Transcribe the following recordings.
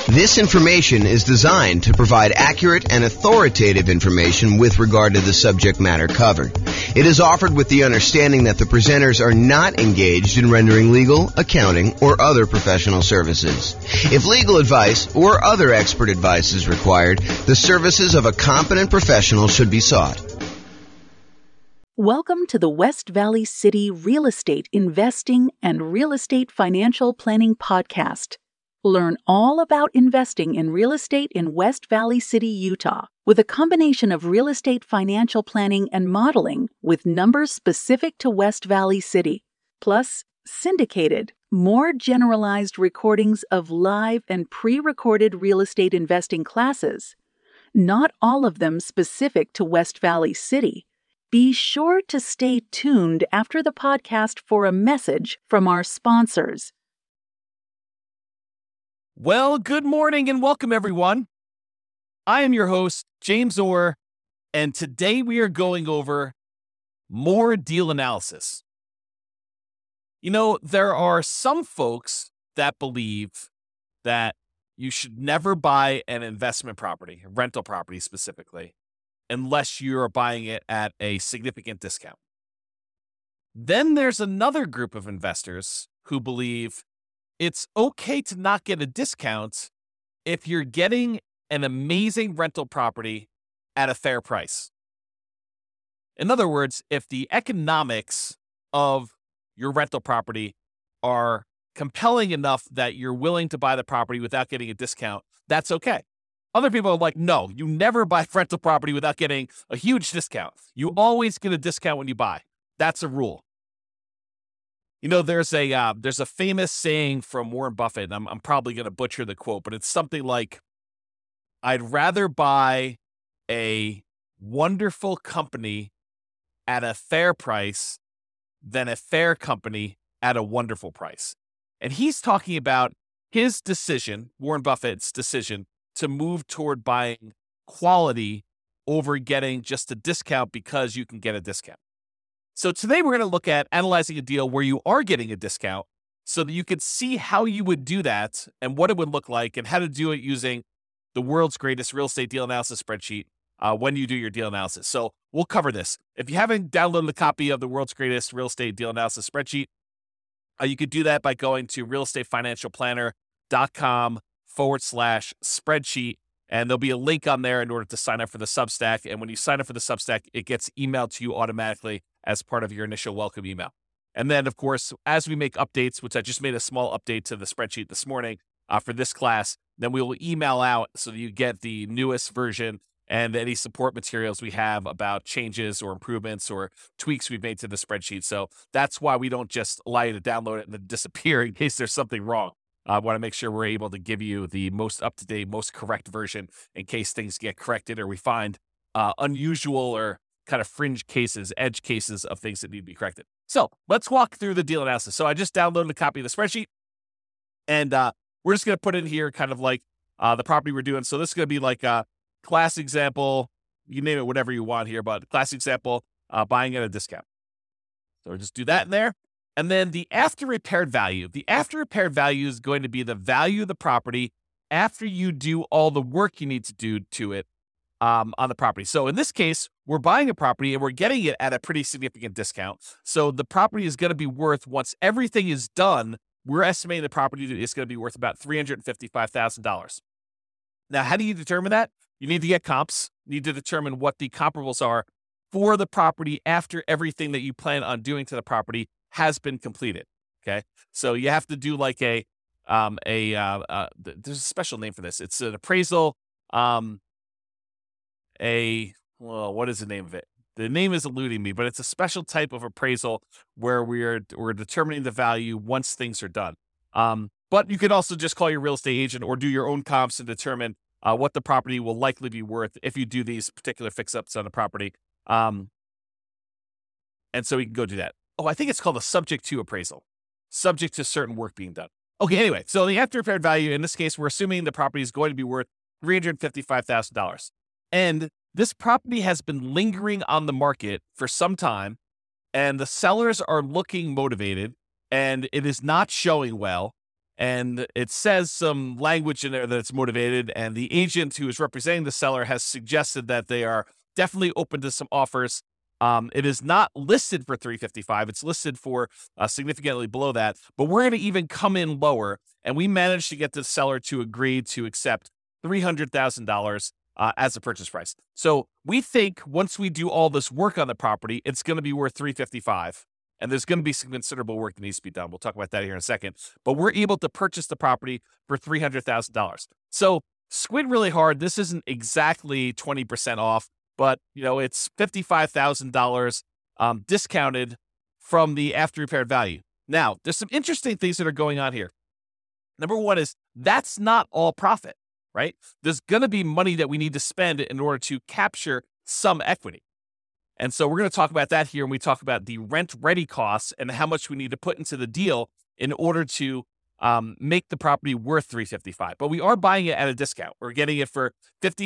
This information is designed to provide accurate and authoritative information with regard to the subject matter covered. It is offered with the understanding that the presenters are not engaged in rendering legal, accounting, or other professional services. If legal advice or other expert advice is required, the services of a competent professional should be sought. Welcome to the West Valley City Real Estate Investing and Real Estate Financial Planning Podcast. Learn all about investing in real estate in West Valley City, Utah, with a combination of real estate financial planning and modeling with numbers specific to West Valley City, plus syndicated, more generalized recordings of live and pre-recorded real estate investing classes, not all of them specific to West Valley City. Be sure to stay tuned after the podcast for a message from our sponsors. Well, good morning and welcome, everyone. I am your host, James Orr, and today we are going over more deal analysis. You know, there are some folks that believe that you should never buy an investment property, a rental property specifically, unless you are buying it at a significant discount. Then there's another group of investors who believe it's okay to not get a discount if you're getting an amazing rental property at a fair price. In other words, if the economics of your rental property are compelling enough that you're willing to buy the property without getting a discount, that's okay. Other people are like, no, you never buy rental property without getting a huge discount. You always get a discount when you buy. That's a rule. You know, there's a famous saying from Warren Buffett, and I'm probably going to butcher the quote, but it's something like, I'd rather buy a wonderful company at a fair price than a fair company at a wonderful price. And he's talking about his decision, Warren Buffett's decision, to move toward buying quality over getting just a discount because you can get a discount. So today we're going to look at analyzing a deal where you are getting a discount so that you could see how you would do that and what it would look like and how to do it using the world's greatest real estate deal analysis spreadsheet when you do your deal analysis. So we'll cover this. If you haven't downloaded a copy of the world's greatest real estate deal analysis spreadsheet, you could do that by going to realestatefinancialplanner.com/spreadsheet. And there'll be a link on there in order to sign up for the Substack. And when you sign up for the Substack, it gets emailed to you automatically as part of your initial welcome email. And then, of course, as we make updates, which I just made a small update to the spreadsheet this morning for this class, then we will email out so that you get the newest version and any support materials we have about changes or improvements or tweaks we've made to the spreadsheet. So that's why we don't just allow you to download it and then disappear in case there's something wrong. I want to make sure we're able to give you the most up-to-date, most correct version in case things get corrected or we find unusual or kind of fringe cases, edge cases of things that need to be corrected. So let's walk through the deal analysis. So I just downloaded a copy of the spreadsheet, and we're just going to put in here kind of like the property we're doing. So this is going to be like a class example. You name it whatever you want here, but class example, buying at a discount. So we'll just do that in there. And then the after repaired value. The after repaired value is going to be the value of the property after you do all the work you need to do to it on the property. So in this case, we're buying a property and we're getting it at a pretty significant discount. So the property is going to be worth, once everything is done, we're estimating the property is going to be worth about $355,000. Now, how do you determine that? You need to get comps. You need to determine what the comparables are for the property after everything that you plan on doing to the property has been completed. Okay. So you have to do like there's a special name for this. It's an appraisal. What is the name of it? The name is eluding me, but it's a special type of appraisal where we're determining the value once things are done. But you could also just call your real estate agent or do your own comps and determine what the property will likely be worth if you do these particular fix-ups on the property. And so we can go do that. Oh, I think it's called a subject to appraisal, subject to certain work being done. Okay, anyway, so the after repaired value, in this case, we're assuming the property is going to be worth $355,000. And this property has been lingering on the market for some time, and the sellers are looking motivated, and it is not showing well. and it says some language in there that it's motivated, and the agent who is representing the seller has suggested that they are definitely open to some offers. It is not listed for $355. It's listed for significantly below that, but we're going to even come in lower, and we managed to get the seller to agree to accept $300,000 as a purchase price. So we think once we do all this work on the property, it's going to be worth $355. And there's going to be some considerable work that needs to be done. We'll talk about that here in a second. But we're able to purchase the property for $300,000. So squint really hard. This isn't exactly 20% off, but it's $55,000 discounted from the after repaired value. Now, there's some interesting things that are going on here. Number one is that's not all profit, right? There's going to be money that we need to spend in order to capture some equity. And so we're going to talk about that here when we talk about the rent-ready costs and how much we need to put into the deal in order to make the property worth $355. But we are buying it at a discount. We're getting it for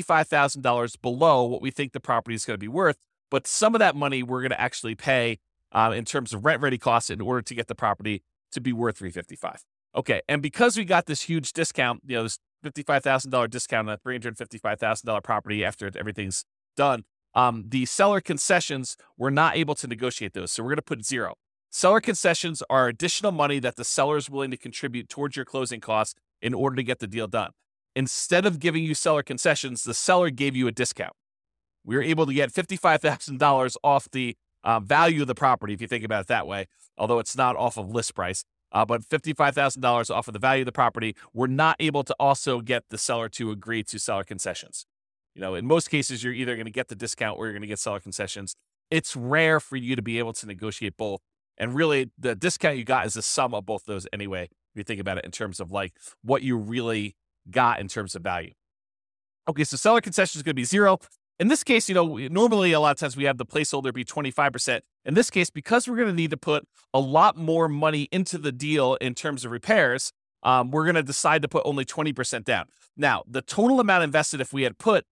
$55,000 below what we think the property is going to be worth. But some of that money we're going to actually pay in terms of rent-ready costs in order to get the property to be worth $355. Okay, and because we got this huge discount, this $55,000 discount on a $355,000 property after everything's done, the seller concessions, we're not able to negotiate those. So we're going to put 0. Seller concessions are additional money that the seller is willing to contribute towards your closing costs in order to get the deal done. Instead of giving you seller concessions, the seller gave you a discount. We were able to get $55,000 off the value of the property, if you think about it that way, although it's not off of list price. But $55,000 off of the value of the property, we're not able to also get the seller to agree to seller concessions. In most cases, you're either going to get the discount or you're going to get seller concessions. It's rare for you to be able to negotiate both. And really, the discount you got is the sum of both those anyway, if you think about it in terms of like what you really got in terms of value. Okay, so seller concession is going to be 0. In this case, normally a lot of times we have the placeholder be 25%. In this case, because we're going to need to put a lot more money into the deal in terms of repairs, we're going to decide to put only 20% down. Now, the total amount invested, if we had put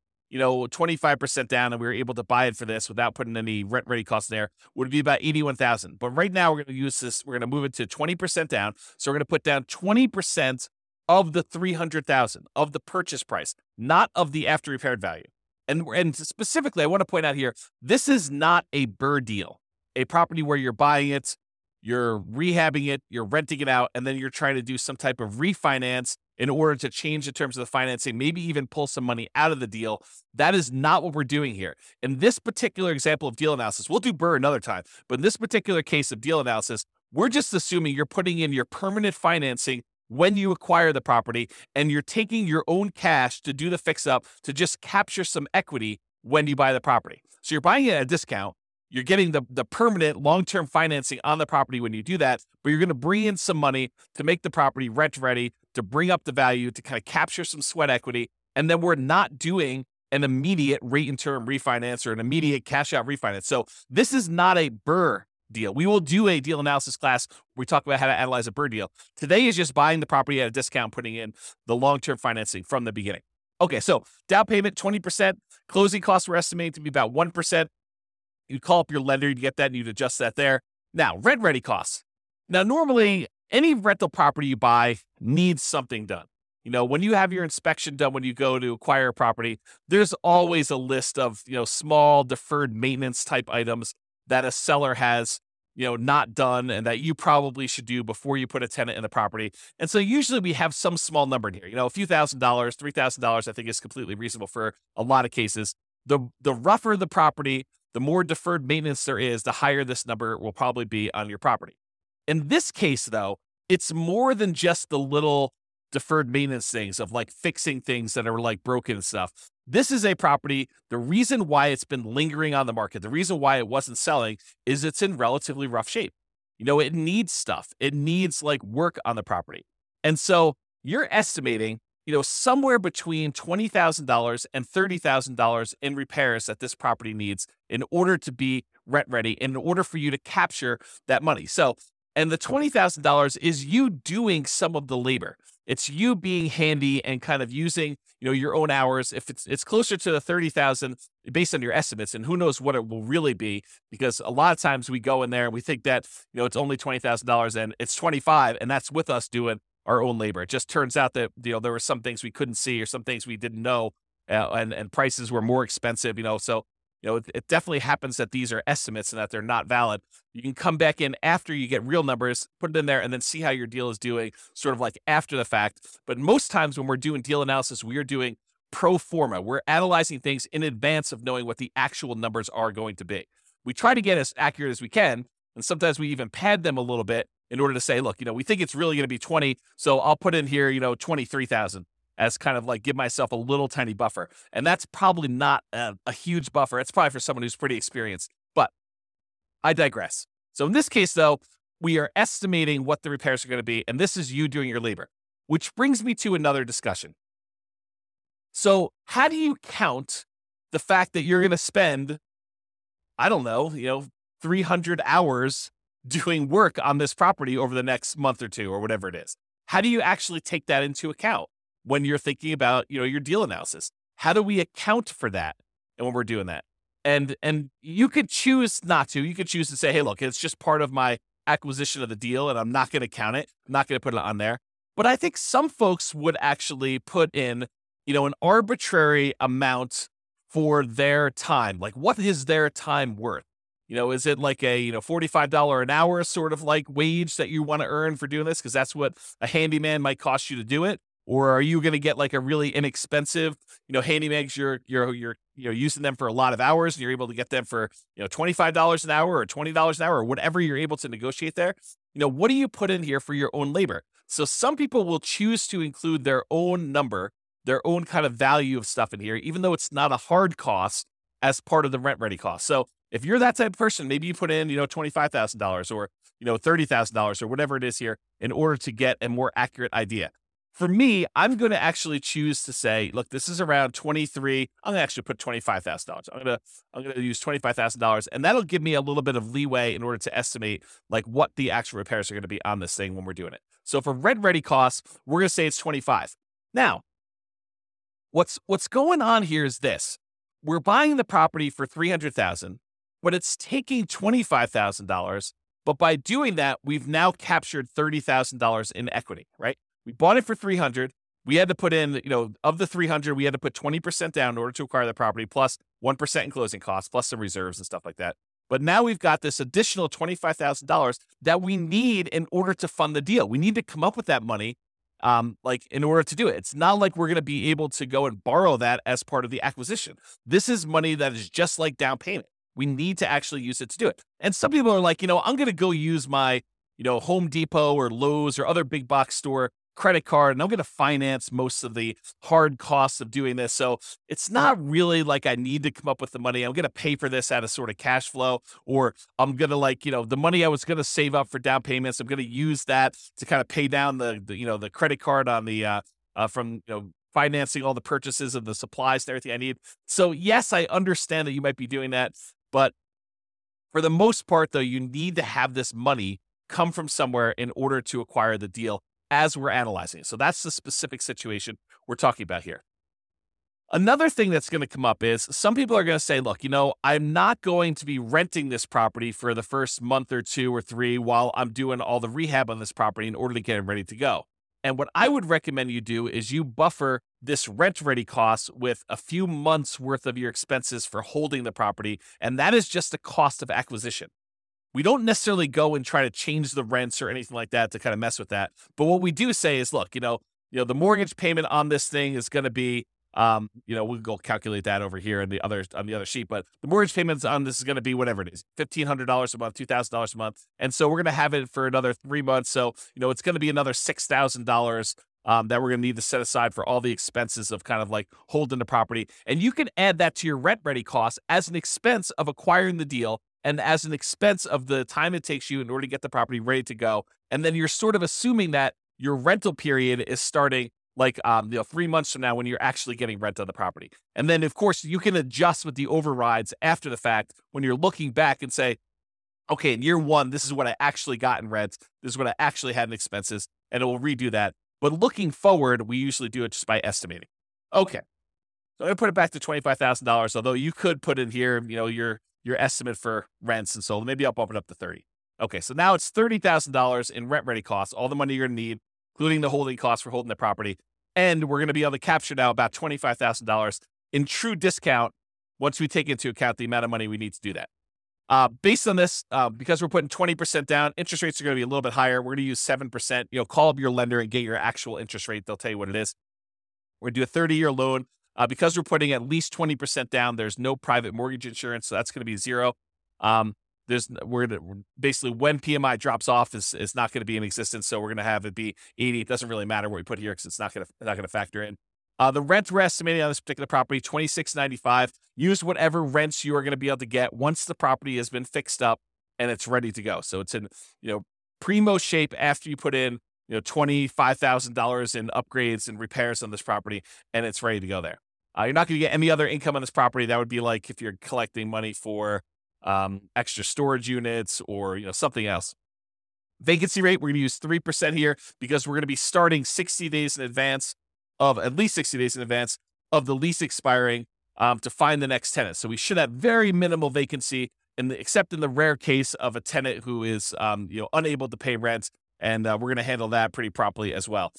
25% down and we were able to buy it for this without putting any rent-ready costs there, would be about $81,000. But right now, we're going to use this. We're going to move it to 20% down. So we're going to put down 20% of the $300,000 of the purchase price, not of the after repaired value. And specifically, I want to point out here, this is not a BRRRR deal, a property where you're buying it, you're rehabbing it, you're renting it out, and then you're trying to do some type of refinance in order to change the terms of the financing, maybe even pull some money out of the deal. That is not what we're doing here. In this particular example of deal analysis, we'll do BRRRR another time, but in this particular case of deal analysis, we're just assuming you're putting in your permanent financing when you acquire the property, and you're taking your own cash to do the fix-up to just capture some equity when you buy the property. So you're buying it at a discount. You're getting the permanent long-term financing on the property when you do that, but you're going to bring in some money to make the property rent-ready, to bring up the value, to kind of capture some sweat equity, and then we're not doing an immediate rate-and-term refinance or an immediate cash-out refinance. So this is not a BRRRR deal. We will do a deal analysis class where we talk about how to analyze a BRRRR deal. Today is just buying the property at a discount, putting in the long-term financing from the beginning. Okay, so down payment, 20%. Closing costs we're estimating to be about 1%. You'd call up your lender, you'd get that, and you'd adjust that there. Now, rent-ready costs. Now, normally, any rental property you buy needs something done. When you have your inspection done, when you go to acquire a property, there's always a list of, small deferred maintenance type items that a seller has, not done and that you probably should do before you put a tenant in the property. And so usually we have some small number in here, a few $1,000, $3,000, I think is completely reasonable for a lot of cases. The rougher the property, the more deferred maintenance there is, the higher this number will probably be on your property. In this case, though, it's more than just the little deferred maintenance things of like fixing things that are like broken and stuff. This is a property. The reason why it's been lingering on the market, the reason why it wasn't selling is it's in relatively rough shape. It needs stuff. It needs like work on the property. And so you're estimating, somewhere between $20,000 and $30,000 in repairs that this property needs in order to be rent ready, in order for you to capture that money. So, and the $20,000 is you doing some of the labor. It's you being handy and kind of using, your own hours. If it's closer to the $30,000 based on your estimates, and who knows what it will really be, because a lot of times we go in there and we think that, it's only $20,000 and it's $25,000, and that's with us doing our own labor. It just turns out that, there were some things we couldn't see or some things we didn't know, and prices were more expensive, so, it definitely happens that these are estimates and that they're not valid. You can come back in after you get real numbers, put it in there, and then see how your deal is doing sort of like after the fact. But most times when we're doing deal analysis, we are doing pro forma. We're analyzing things in advance of knowing what the actual numbers are going to be. We try to get as accurate as we can, and sometimes we even pad them a little bit in order to say, look, we think it's really going to be 20, so I'll put in here, 23,000 as kind of like give myself a little tiny buffer. And that's probably not a huge buffer. It's probably for someone who's pretty experienced, but I digress. So in this case, though, we are estimating what the repairs are going to be, and this is you doing your labor, which brings me to another discussion. So how do you count the fact that you're going to spend, I don't know, 300 hours doing work on this property over the next month or two or whatever it is? How do you actually take that into account when you're thinking about, your deal analysis? How do we account for that? And when we're doing that, and you could choose not to. You could choose to say, hey, look, it's just part of my acquisition of the deal, and I'm not going to count it. I'm not going to put it on there. But I think some folks would actually put in, an arbitrary amount for their time. Like, what is their time worth? Is it like a, $45 an hour sort of like wage that you want to earn for doing this? Because that's what a handyman might cost you to do it. Or are you going to get like a really inexpensive, handymans? You're using them for a lot of hours, and you're able to get them for, $25 an hour or $20 an hour or whatever you're able to negotiate there. What do you put in here for your own labor? So some people will choose to include their own number, their own kind of value of stuff in here, even though it's not a hard cost as part of the rent ready cost. So if you're that type of person, maybe you put in, $25,000 or, $30,000 or whatever it is here in order to get a more accurate idea. For me, I'm going to actually choose to say, look, this is around 23. I'm going to actually put $25,000. I'm going to use $25,000, and that'll give me a little bit of leeway in order to estimate like what the actual repairs are going to be on this thing when we're doing it. So for rent ready costs, we're going to say it's 25. Now, what's going on here is this: we're buying the property for $300,000, but it's taking $25,000. But by doing that, we've now captured $30,000 in equity, right? We bought it for $300,000. We had to put in, of the $300,000, we had to put 20% down in order to acquire the property, plus 1% in closing costs, plus some reserves and stuff like that. But now we've got this additional $25,000 that we need in order to fund the deal. We need to come up with that money, in order to do it. It's not like we're going to be able to go and borrow that as part of the acquisition. This is money that is just like down payment. We need to actually use it to do it. And some people are like, I'm going to go use my, Home Depot or Lowe's or other big box store credit card, and I'm going to finance most of the hard costs of doing this. So it's not really like I need to come up with the money. I'm going to pay for this out of sort of cash flow, or I'm going to the money I was going to save up for down payments, I'm going to use that to kind of pay down the credit card on the, from, financing all the purchases of the supplies and everything I need. So yes, I understand that you might be doing that, but for the most part though, you need to have this money come from somewhere in order to acquire the deal as we're analyzing it. So that's the specific situation we're talking about here. Another thing that's going to come up is some people are going to say, look, I'm not going to be renting this property for the first month or 2 or 3 while I'm doing all the rehab on this property in order to get it ready to go. And what I would recommend you do is you buffer this rent ready cost with a few months worth of your expenses for holding the property. And that is just the cost of acquisition. We don't necessarily go and try to change the rents or anything like that to kind of mess with that. But what we do say is, look, the mortgage payment on this thing is going to be, we'll go calculate that over here on the other sheet. But the mortgage payments on this is going to be whatever it is, $1,500 a month, $2,000 a month. And so we're going to have it for another 3 months. So, it's going to be another $6,000 that we're going to need to set aside for all the expenses of kind of like holding the property. And you can add that to your rent ready costs as an expense of acquiring the deal, and as an expense of the time it takes you in order to get the property ready to go. And then you're sort of assuming that your rental period is starting like 3 months from now when you're actually getting rent on the property. And then, of course, you can adjust with the overrides after the fact when you're looking back and say, okay, in year 1, this is what I actually got in rent. This is what I actually had in expenses, and it will redo that. But looking forward, we usually do it just by estimating. Okay, so I'm going to put it back to $25,000, although you could put in here, your estimate for rents, and so maybe I'll bump it up to 30. Okay, so now it's $30,000 in rent ready costs, all the money you're going to need, including the holding costs for holding the property. And we're going to be able to capture now about $25,000 in true discount once we take into account the amount of money we need to do that. Based on this, because we're putting 20% down, interest rates are going to be a little bit higher. We're going to use 7%. Call up your lender and get your actual interest rate. They'll tell you what it is. We're going to do a 30-year loan. Because we're putting at least 20% down, there's no private mortgage insurance, so that's going to be zero. Basically when PMI drops off is not going to be in existence, so we're going to have it be 80. It doesn't really matter what we put here because it's not going to factor in. The rent we're estimating on this particular property, $26.95. Use whatever rents you are going to be able to get once the property has been fixed up and it's ready to go. So it's in primo shape after you put in $25,000 in upgrades and repairs on this property, and it's ready to go there. You're not going to get any other income on this property. That would be like if you're collecting money for extra storage units or something else. Vacancy rate, we're going to use 3% here because we're going to be starting 60 days in advance of at least 60 days in advance of the lease expiring to find the next tenant. So we should have very minimal vacancy, except in the rare case of a tenant who is unable to pay rent. And we're going to handle that pretty properly as well.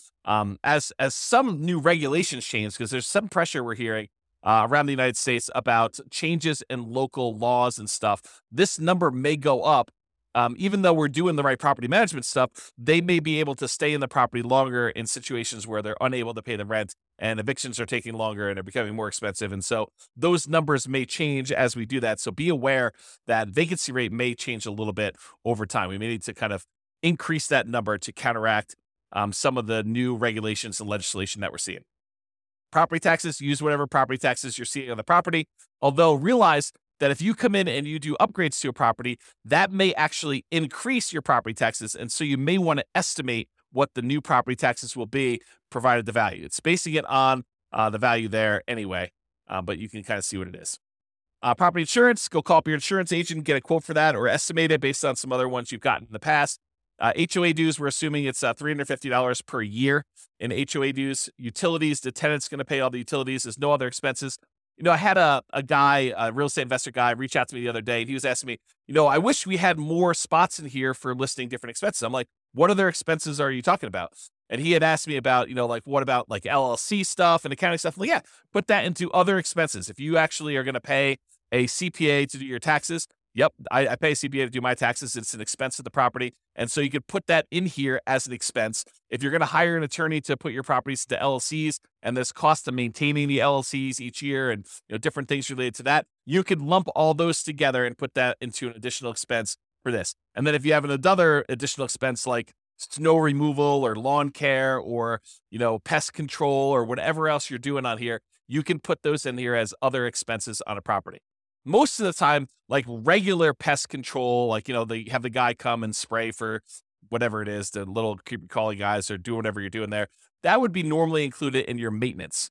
As some new regulations change, because there's some pressure we're hearing around the United States about changes in local laws and stuff, this number may go up. Even though we're doing the right property management stuff, they may be able to stay in the property longer in situations where they're unable to pay the rent and evictions are taking longer and are becoming more expensive. And so those numbers may change as we do that. So be aware that vacancy rate may change a little bit over time. We may need to kind of increase that number to counteract some of the new regulations and legislation that we're seeing. Property taxes, use whatever property taxes you're seeing on the property. Although realize that if you come in and you do upgrades to a property, that may actually increase your property taxes. And so you may want to estimate what the new property taxes will be provided the value. It's basing it on the value there anyway, but you can kind of see what it is. Property insurance, go call up your insurance agent, get a quote for that, or estimate it based on some other ones you've gotten in the past. HOA dues, we're assuming it's $350 per year in HOA dues. Utilities, the tenant's going to pay all the utilities. There's no other expenses. I had a guy, a real estate investor guy, reach out to me the other day, and he was asking me, I wish we had more spots in here for listing different expenses. I'm like, what other expenses are you talking about? And he had asked me about, what about like LLC stuff and accounting stuff? I'm like, yeah, put that into other expenses. If you actually are going to pay a CPA to do your taxes, yep, I pay a CPA to do my taxes. It's an expense of the property. And so you could put that in here as an expense. If you're going to hire an attorney to put your properties to LLCs and there's cost of maintaining the LLCs each year and different things related to that, you could lump all those together and put that into an additional expense for this. And then if you have another additional expense like snow removal or lawn care or, pest control or whatever else you're doing on here, you can put those in here as other expenses on a property. Most of the time, like regular pest control, like, they have the guy come and spray for whatever it is, the little creepy crawly guys or do whatever you're doing there. That would be normally included in your maintenance.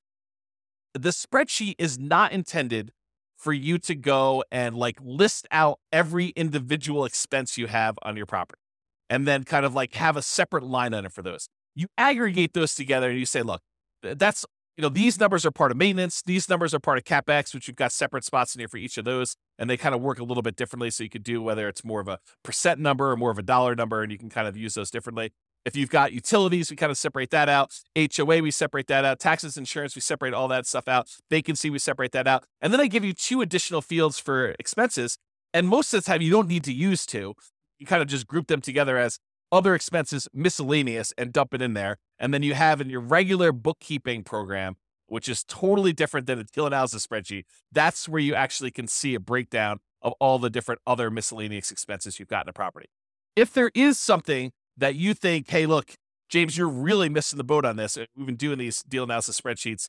The spreadsheet is not intended for you to go and list out every individual expense you have on your property and then kind of have a separate line item for those. You aggregate those together and you say, look, that's these numbers are part of maintenance. These numbers are part of CapEx, which you've got separate spots in here for each of those. And they kind of work a little bit differently. So you could do whether it's more of a percent number or more of a dollar number, and you can kind of use those differently. If you've got utilities, we kind of separate that out. HOA, we separate that out. Taxes, insurance, we separate all that stuff out. Vacancy, we separate that out. And then I give you 2 additional fields for expenses. And most of the time, you don't need to use 2. You kind of just group them together as other expenses, miscellaneous, and dump it in there. And then you have in your regular bookkeeping program, which is totally different than a deal analysis spreadsheet. That's where you actually can see a breakdown of all the different other miscellaneous expenses you've got in a property. If there is something that you think, hey, look, James, you're really missing the boat on this. We've been doing these deal analysis spreadsheets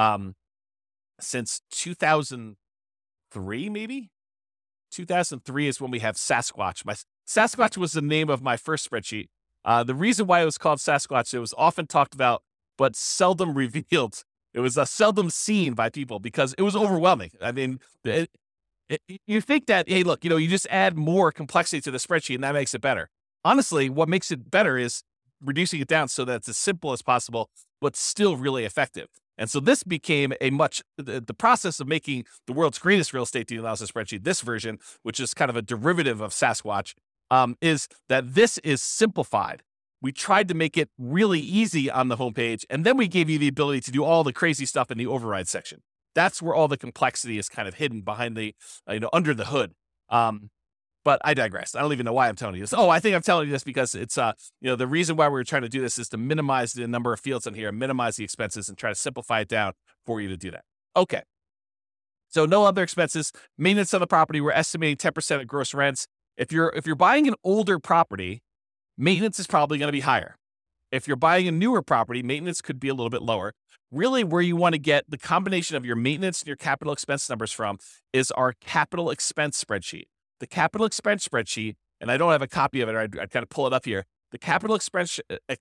since 2003, maybe? 2003 is when we have Sasquatch. Sasquatch was the name of my first spreadsheet. The reason why it was called Sasquatch, it was often talked about, but seldom revealed. It was seldom seen by people because it was overwhelming. I mean, you think that, hey, look, you just add more complexity to the spreadsheet and that makes it better. Honestly, what makes it better is reducing it down so that it's as simple as possible, but still really effective. And so this became the process of making the world's greatest real estate deal analysis spreadsheet, this version, which is kind of a derivative of Sasquatch, is that this is simplified. we tried to make it really easy on the homepage, and then we gave you the ability to do all the crazy stuff in the override section. That's where all the complexity is kind of hidden behind the, under the hood. But I digress. I don't even know why I'm telling you this. Oh, I think I'm telling you this because it's, the reason why we're trying to do this is to minimize the number of fields in here, minimize the expenses, and try to simplify it down for you to do that. Okay. So no other expenses. Maintenance on the property, we're estimating 10% of gross rents. If you're buying an older property, maintenance is probably going to be higher. If you're buying a newer property, maintenance could be a little bit lower. Really, where you want to get the combination of your maintenance and your capital expense numbers from is our capital expense spreadsheet. The capital expense spreadsheet, and I don't have a copy of it, I'd kind of pull it up here. The capital expense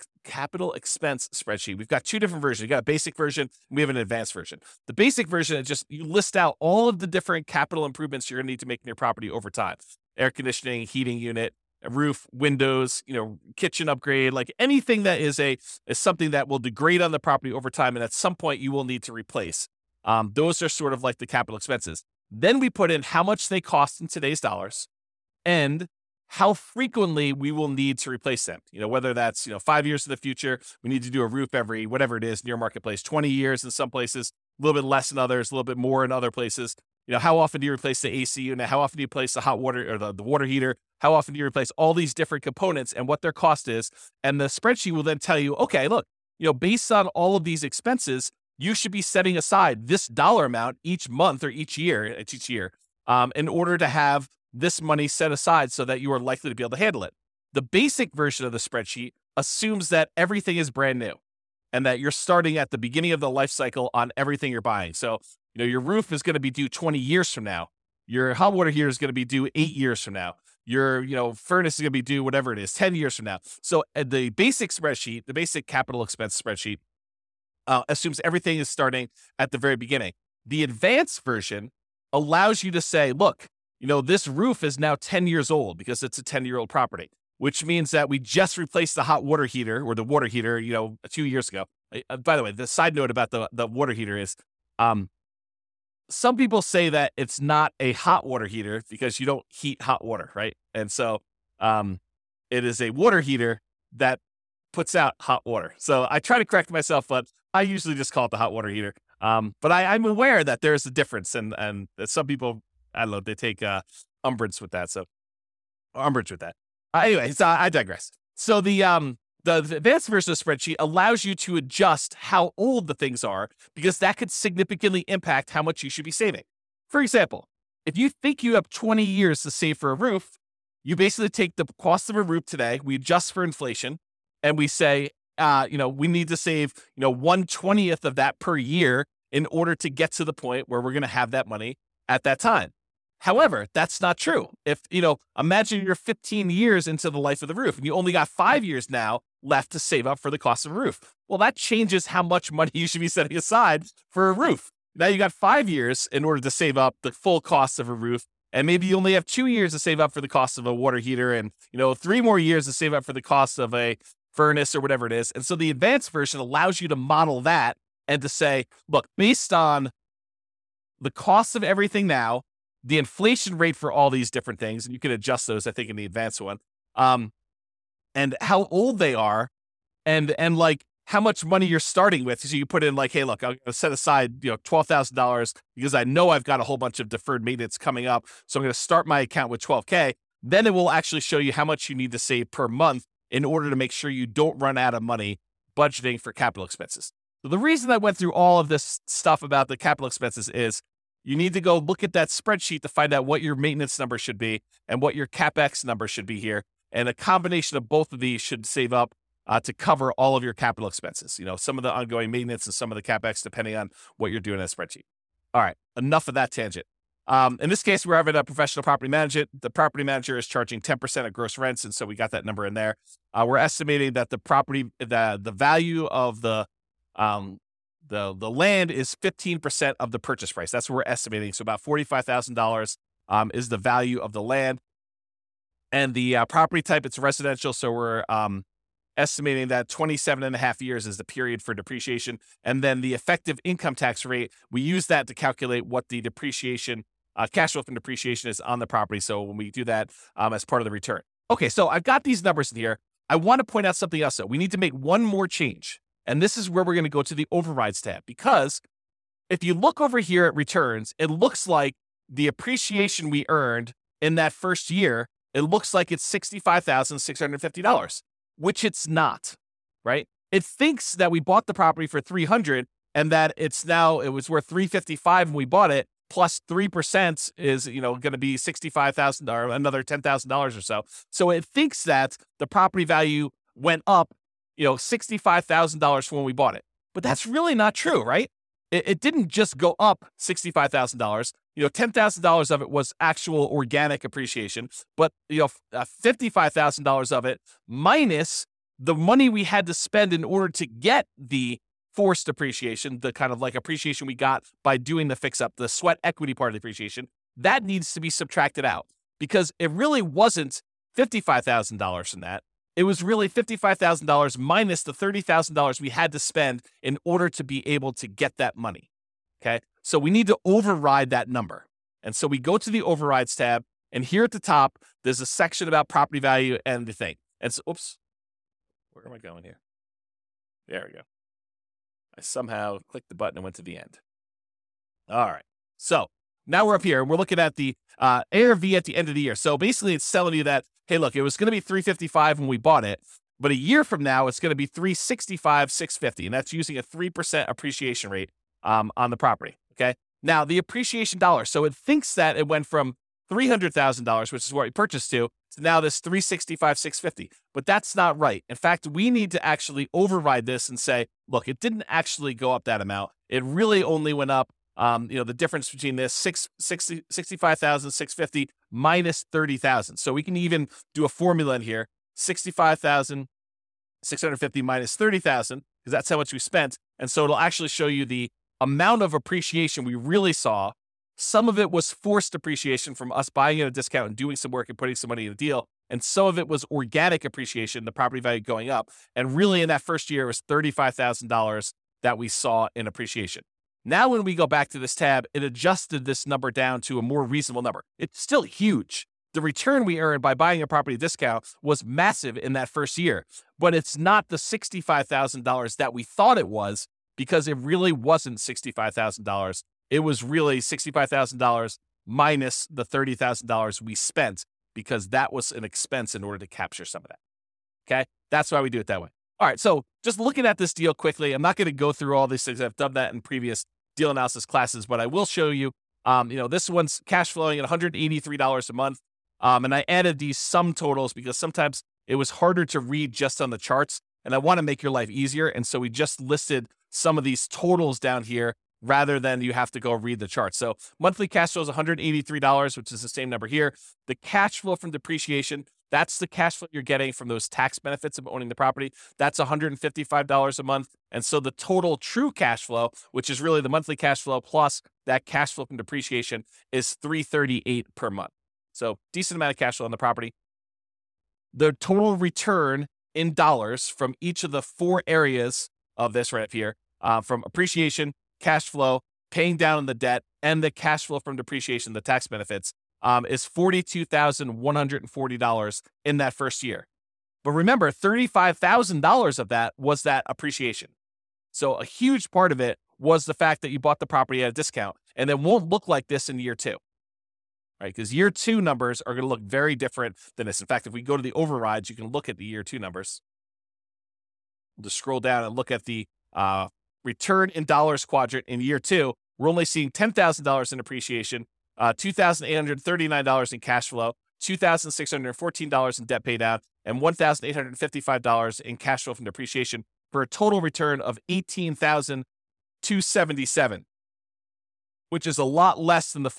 spreadsheet, we've got two different versions. We've got a basic version, and we have an advanced version. The basic version is just, you list out all of the different capital improvements you're going to need to make in your property over time. Air conditioning, heating unit, a roof, windows, kitchen upgrade, like anything that is something that will degrade on the property over time, and at some point you will need to replace. Those are sort of like the capital expenses. Then we put in how much they cost in today's dollars and how frequently we will need to replace them. Whether that's, 5 years in the future, we need to do a roof every, whatever it is, near marketplace, 20 years in some places, a little bit less in others, a little bit more in other places. How often do you replace the AC unit? How often do you replace the hot water or the water heater? How often do you replace all these different components and what their cost is? And the spreadsheet will then tell you, okay, look, based on all of these expenses, you should be setting aside this dollar amount each month or each year, in order to have this money set aside so that you are likely to be able to handle it. The basic version of the spreadsheet assumes that everything is brand new and that you're starting at the beginning of the life cycle on everything you're buying. So, your roof is going to be due 20 years from now. Your hot water heater is going to be due 8 years from now. Your, furnace is going to be due whatever it is, 10 years from now. So the basic spreadsheet, the basic capital expense spreadsheet, assumes everything is starting at the very beginning. The advanced version allows you to say, look, this roof is now 10 years old because it's a 10-year-old property, which means that we just replaced the hot water heater or the water heater, 2 years ago. By the way, the side note about the water heater is, some people say that it's not a hot water heater because you don't heat hot water, right? And so it is a water heater that puts out hot water. So I try to correct myself, but I usually just call it the hot water heater. But I'm aware that there's a difference, and that some people, I don't know, they take umbrage with that. Anyway, so I digress. So the advanced version of the spreadsheet allows you to adjust how old the things are because that could significantly impact how much you should be saving. For example, if you think you have 20 years to save for a roof, you basically take the cost of a roof today, we adjust for inflation, and we say, we need to save, 1/20th of that per year in order to get to the point where we're going to have that money at that time. However, that's not true. If, imagine you're 15 years into the life of the roof and you only got 5 years now left to save up for the cost of a roof. Well, that changes how much money you should be setting aside for a roof. Now you got 5 years in order to save up the full cost of a roof. And maybe you only have 2 years to save up for the cost of a water heater and, 3 more years to save up for the cost of a furnace or whatever it is. And so the advanced version allows you to model that and to say, look, based on the cost of everything now, the inflation rate for all these different things, and you can adjust those, I think, in the advanced one, and how old they are, and like how much money you're starting with. So you put in like, hey, look, I'm going to set aside, $12,000 because I know I've got a whole bunch of deferred maintenance coming up. So I'm going to start my account with $12K. Then it will actually show you how much you need to save per month in order to make sure you don't run out of money budgeting for capital expenses. So the reason I went through all of this stuff about the capital expenses is you need to go look at that spreadsheet to find out what your maintenance number should be and what your CapEx number should be here. And a combination of both of these should save up to cover all of your capital expenses. Some of the ongoing maintenance and some of the CapEx, depending on what you're doing in that spreadsheet. All right, enough of that tangent. In this case, we're having a professional property manager. The property manager is charging 10% of gross rents, and so we got that number in there. We're estimating that the value of the land is 15% of the purchase price. That's what we're estimating. So about $45,000 is the value of the land. And the property type, it's residential. So we're estimating that 27 and a half years is the period for depreciation. And then the effective income tax rate, we use that to calculate what the depreciation, cash flow from depreciation is on the property. So when we do that as part of the return. Okay, so I've got these numbers in here. I want to point out something else, though. We need to make one more change. And this is where we're going to go to the overrides tab, because if you look over here at returns, it looks like the appreciation we earned in that first year, it looks like it's $65,650, which it's not, right? It thinks that we bought the property for $300 and that it was worth $355 when we bought it, plus 3% is, going to be $65,000 or another $10,000 or so. So it thinks that the property value went up, $65,000 from when we bought it. But that's really not true, right? It didn't just go up $65,000. $10,000 of it was actual organic appreciation, but $55,000 of it minus the money we had to spend in order to get the forced appreciation, the kind of like appreciation we got by doing the fix up, the sweat equity part of the appreciation, that needs to be subtracted out, because it really wasn't $55,000 from that. It was really $55,000 minus the $30,000 we had to spend in order to be able to get that money. Okay. So we need to override that number. And so we go to the overrides tab, and here at the top, there's a section about property value and the thing. And so, oops, where am I going here? There we go. I somehow clicked the button and went to the end. All right. So now we're up here and we're looking at the ARV at the end of the year. So basically it's telling you that, hey, look, it was going to be $355 when we bought it, but a year from now, it's going to be $365,650. And that's using a 3% appreciation rate on the property. Okay. Now the appreciation dollar. So it thinks that it went from $300,000, which is what we purchased to now this $365,650. But that's not right. In fact, we need to actually override this and say, look, it didn't actually go up that amount. It really only went up, the difference between this $65,650 minus $30,000. So we can even do a formula in here, $65,650 minus $30,000, because that's how much we spent. And so it'll actually show you the amount of appreciation we really saw. Some of it was forced appreciation from us buying at a discount and doing some work and putting some money in the deal. And some of it was organic appreciation, the property value going up. And really in that first year, it was $35,000 that we saw in appreciation. Now, when we go back to this tab, it adjusted this number down to a more reasonable number. It's still huge. The return we earned by buying a property discount was massive in that first year, but it's not the $65,000 that we thought it was, because it really wasn't $65,000. It was really $65,000 minus the $30,000 we spent, because that was an expense in order to capture some of that. Okay. That's why we do it that way. All right. So just looking at this deal quickly, I'm not going to go through all these things. I've done that in previous deal analysis classes, but I will show you, this one's cash flowing at $183 a month. And I added these sum totals because sometimes it was harder to read just on the charts, and I want to make your life easier. And so we just listed some of these totals down here rather than you have to go read the chart. So monthly cash flow is $183, which is the same number here. The cash flow from depreciation, that's the cash flow you're getting from those tax benefits of owning the property. That's $155 a month. And so the total true cash flow, which is really the monthly cash flow plus that cash flow from depreciation, is $338 per month. So decent amount of cash flow on the property. The total return in dollars from each of the four areas of this right up here, from appreciation, cash flow, paying down the debt, and the cash flow from depreciation, the tax benefits, is $42,140 in that first year. But remember, $35,000 of that was that appreciation. So a huge part of it was the fact that you bought the property at a discount, and it won't look like this in year two, right? Because year two numbers are going to look very different than this. In fact, if we go to the overrides, you can look at the year two numbers. We'll just scroll down and look at the return in dollars quadrant in year two. We're only seeing $10,000 in appreciation, $2,839 in cash flow, $2,614 in debt paydown, and $1,855 in cash flow from depreciation, for a total return of $18,277, which is a lot less than the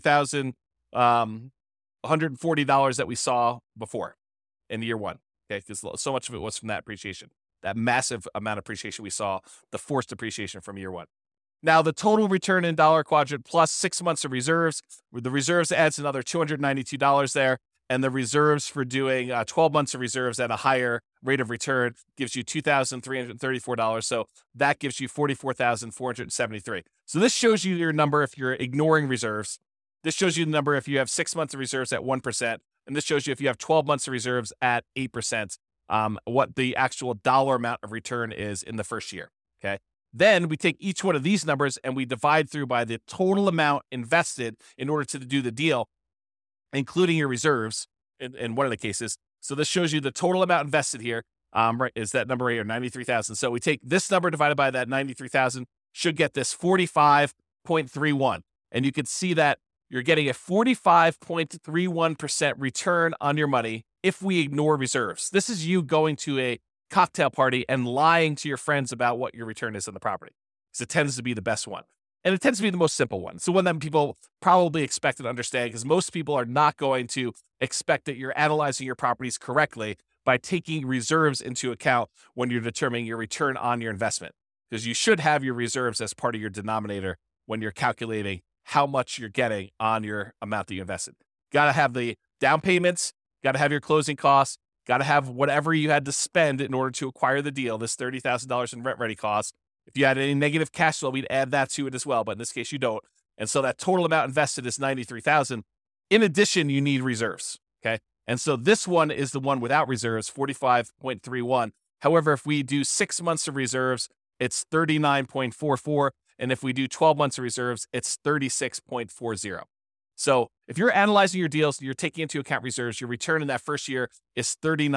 $42,140 that we saw before in year one. Okay, because so much of it was from that appreciation, that massive amount of appreciation we saw, the forced appreciation from year one. Now, the total return in dollar quadrant plus 6 months of reserves, the reserves adds another $292 there, and the reserves for doing 12 months of reserves at a higher rate of return gives you $2,334. So that gives you $44,473. So this shows you your number if you're ignoring reserves. This shows you the number if you have 6 months of reserves at 1%. And this shows you if you have 12 months of reserves at 8%. what the actual dollar amount of return is in the first year. Okay. Then we take each one of these numbers and we divide through by the total amount invested in order to do the deal, including your reserves in one of the cases. So this shows you the total amount invested here. Right, is that number right here, 93,000. So we take this number divided by that 93,000, should get this 45.31. And you can see that you're getting a 45.31% return on your money if we ignore reserves. This is you going to a cocktail party and lying to your friends about what your return is on the property, because it tends to be the best one. And it tends to be the most simple one. So one that people probably expect and understand, because most people are not going to expect that you're analyzing your properties correctly by taking reserves into account when you're determining your return on your investment, because you should have your reserves as part of your denominator when you're calculating how much you're getting on your amount that you invested. Got to have the down payments, got to have your closing costs, got to have whatever you had to spend in order to acquire the deal, this $30,000 in rent ready costs. If you had any negative cash flow, we'd add that to it as well, but in this case you don't. And so that total amount invested is $93,000. In addition, you need reserves, okay? And so this one is the one without reserves, 45.31. However, if we do 6 months of reserves, it's 39.44. And if we do 12 months of reserves, it's 36.40. So if you're analyzing your deals and you're taking into account reserves, your return in that first year is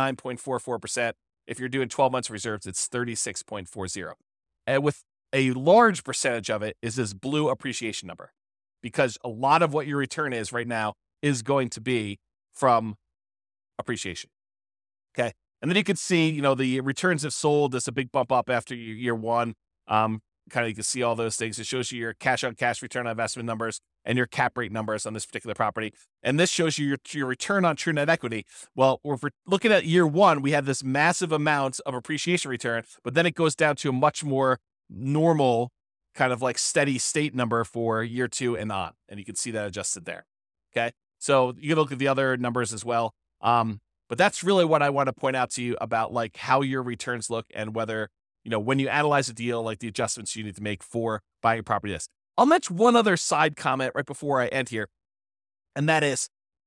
39.44%. If you're doing 12 months of reserves, it's 36.40. And with a large percentage of it is this blue appreciation number, because a lot of what your return is right now is going to be from appreciation. Okay. And then you can see, the returns have sold. There's a big bump up after year one. You can see all those things. It shows you your cash on cash return on investment numbers and your cap rate numbers on this particular property. And this shows you your return on true net equity. Well, if we're looking at year one, we have this massive amount of appreciation return, but then it goes down to a much more normal kind of like steady state number for year two and on. And you can see that adjusted there. Okay. So you can look at the other numbers as well. But that's really what I want to point out to you about like how your returns look and whether, when you analyze a deal, like the adjustments you need to make for buying a property. I'll mention one other side comment right before I end here. And that is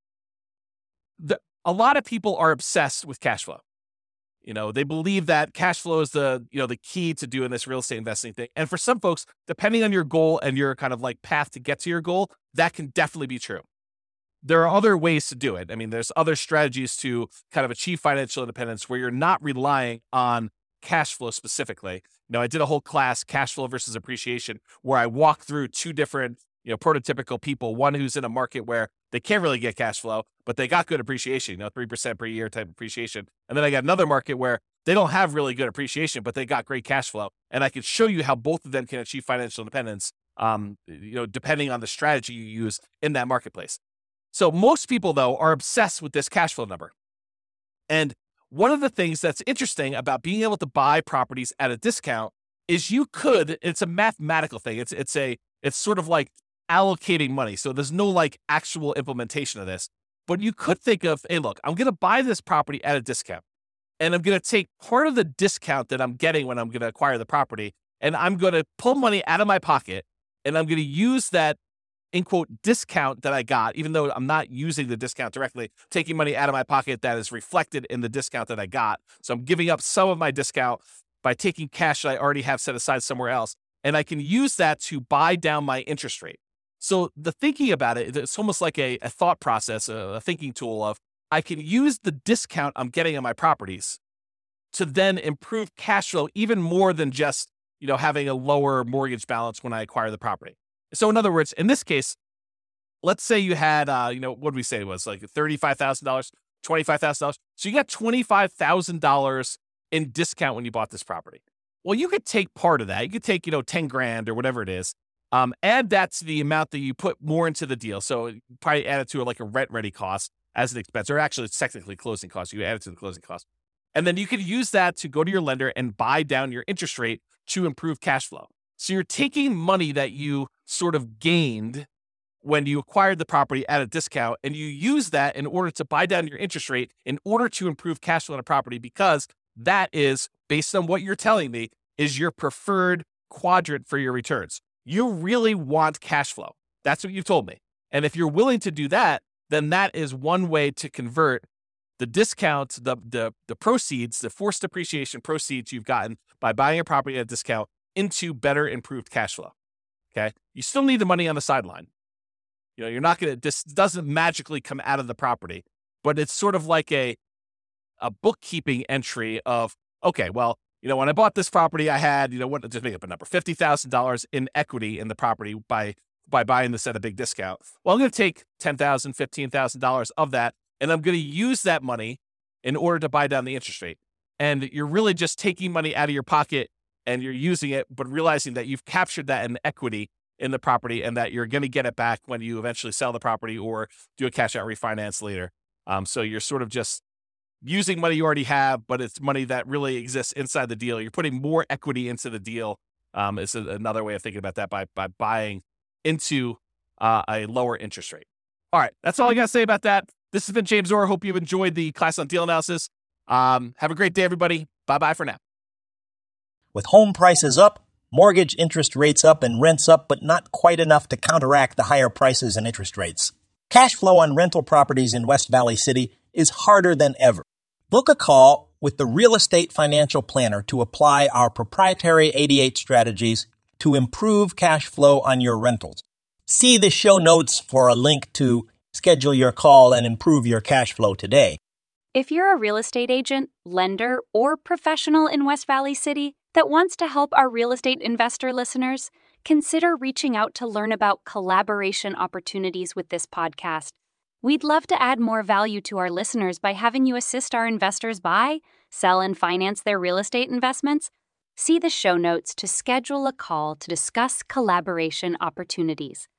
a lot of people are obsessed with cash flow. They believe that cash flow is the key to doing this real estate investing thing. And for some folks, depending on your goal and your kind of like path to get to your goal, that can definitely be true. There are other ways to do it. I mean, there's other strategies to kind of achieve financial independence where you're not relying on cash flow specifically. I did a whole class, cash flow versus appreciation, where I walked through two different, prototypical people, one who's in a market where they can't really get cash flow, but they got good appreciation, 3% per year type appreciation. And then I got another market where they don't have really good appreciation, but they got great cash flow. And I could show you how both of them can achieve financial independence, depending on the strategy you use in that marketplace. So most people, though, are obsessed with this cash flow number. And one of the things that's interesting about being able to buy properties at a discount is it's a mathematical thing. It's sort of like allocating money. So there's no like actual implementation of this, but you could think of, hey, look, I'm going to buy this property at a discount and I'm going to take part of the discount that I'm getting when I'm going to acquire the property. And I'm going to pull money out of my pocket and I'm going to use that in quote discount that I got, even though I'm not using the discount directly, taking money out of my pocket that is reflected in the discount that I got. So I'm giving up some of my discount by taking cash that I already have set aside somewhere else. And I can use that to buy down my interest rate. So the thinking about it's almost like a thought process, a thinking tool of I can use the discount I'm getting on my properties to then improve cash flow even more than just, having a lower mortgage balance when I acquire the property. So in other words, in this case, let's say you had, what did we say it was like $35,000, $25,000. So you got $25,000 in discount when you bought this property. Well, you could take part of that. You could take, $10,000 or whatever it is. Add that to the amount that you put more into the deal. So probably add it to like a rent ready cost as an expense, or actually it's technically closing costs. You add it to the closing cost. And then you could use that to go to your lender and buy down your interest rate to improve cash flow. So you're taking money that you sort of gained when you acquired the property at a discount, and you use that in order to buy down your interest rate in order to improve cash flow on a property, because that is, based on what you're telling me, is your preferred quadrant for your returns. You really want cash flow. That's what you've told me. And if you're willing to do that, then that is one way to convert the discount, the proceeds, the forced depreciation proceeds you've gotten by buying a property at a discount into better improved cash flow. Okay. You still need the money on the sideline. You're not going to, this doesn't magically come out of the property, but it's sort of like a bookkeeping entry of, okay, well, when I bought this property, I had, just make up a number, $50,000 in equity in the property by buying this at a big discount. Well, I'm going to take $10,000, $15,000 of that, and I'm going to use that money in order to buy down the interest rate. And you're really just taking money out of your pocket and you're using it, but realizing that you've captured that in equity in the property and that you're going to get it back when you eventually sell the property or do a cash out refinance later. So you're sort of just using money you already have, but it's money that really exists inside the deal. You're putting more equity into the deal. Is another way of thinking about that by buying into a lower interest rate. All right, that's all I got to say about that. This has been James Orr. Hope you've enjoyed the class on deal analysis. Have a great day, everybody. Bye-bye for now. With home prices up, mortgage interest rates up, and rents up, but not quite enough to counteract the higher prices and interest rates, cash flow on rental properties in West Valley City is harder than ever. Book a call with the Real Estate Financial Planner to apply our proprietary 88 strategies to improve cash flow on your rentals. See the show notes for a link to schedule your call and improve your cash flow today. If you're a real estate agent, lender, or professional in West Valley City that wants to help our real estate investor listeners, consider reaching out to learn about collaboration opportunities with this podcast. We'd love to add more value to our listeners by having you assist our investors buy, sell, and finance their real estate investments. See the show notes to schedule a call to discuss collaboration opportunities.